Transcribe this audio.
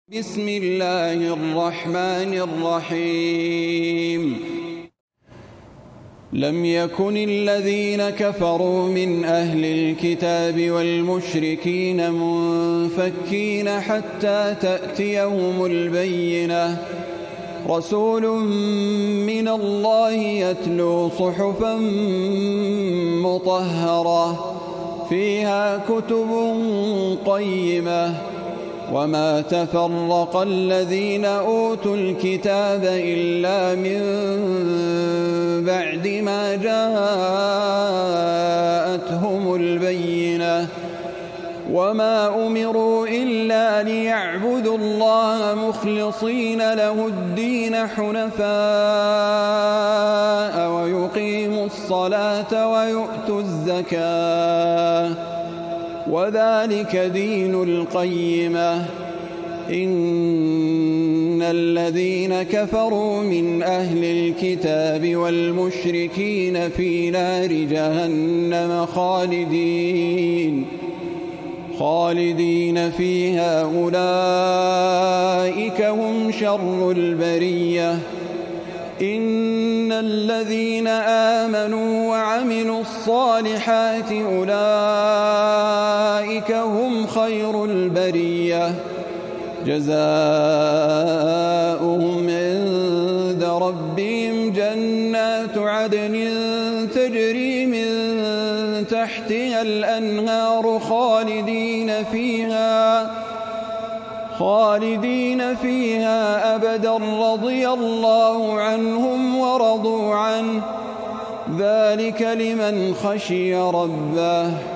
بسم الله الرحمن الرحيم. لم يكن الذين كفروا من أهل الكتاب والمشركين منفكين حتى تأتيهم البينة، رسول من الله يتلو صحفا مطهرة فيها كتب قيمة، وما تفرق الذين أوتوا الكتاب إلا من بعد ما جاءتهم البينة، وما أمروا إلا ليعبدوا الله مخلصين له الدين حنفاء ويقيموا الصلاة ويؤتوا الزكاة، وذلك دين القيمة. إن الذين كفروا من أهل الكتاب والمشركين في نار جهنم خالدين فيها، أولئك هم شر البرية. إن الذين آمنوا وعملوا الصالحات أولئك هم خير البرية، جزاؤهم عند ربهم جنات عدن تجري من تحتها الأنهار خالدين فيها أبدا، رضي الله عنهم ورضوا عنه، ذلك لمن خشي ربه.